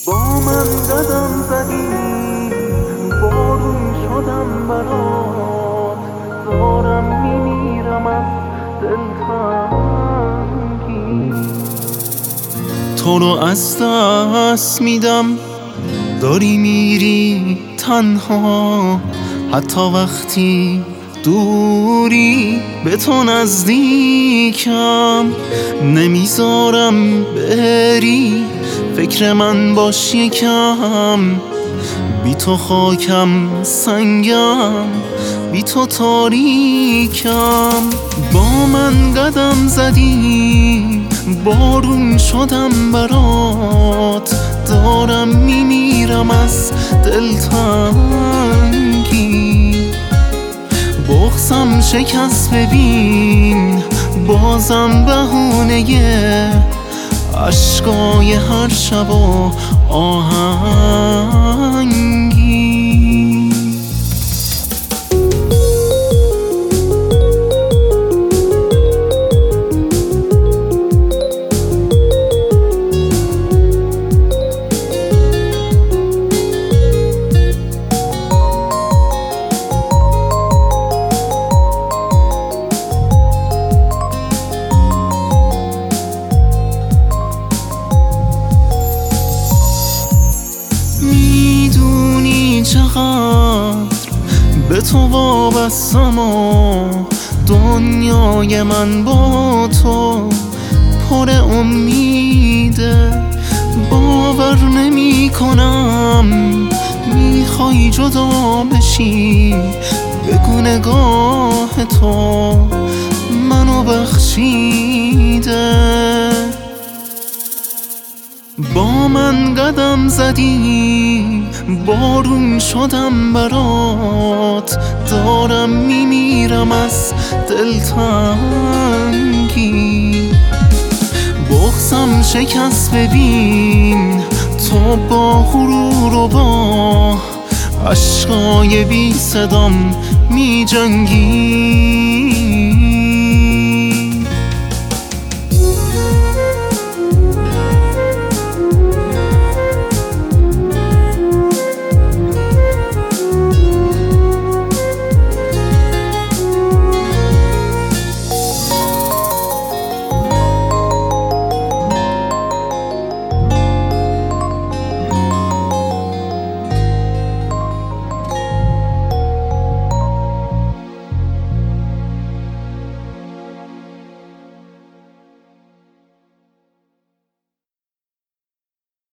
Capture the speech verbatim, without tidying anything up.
با من قدم زدی، بارون شدم برات، دارم میمیرم از دلتنگی. تو رو از دست میدم، داری میری تنها، حتی وقتی دوری به تو نزدیکم. نمیذارم بری، فکر من باش یکم، بی تو خاکم سنگم، بی تو تاریکم. با من قدم زدی، بارون شدم برات، دارم میمیرم از دلتنگی. بغضم شکست، ببین بازم بهونه عشقای هر شب و آهنگی. چقدر به تو وابستم و دنیای من با تو پر امیده. باور نمی کنم میخوای جدا بشی، بگو نگاه تو منو بخشیده. با من قدم زدی، بارون شدم برات، دارم میمیرم از دلتنگی. بغضم شکست، ببین تو با غرور و با عشقای بی صدام می جنگی.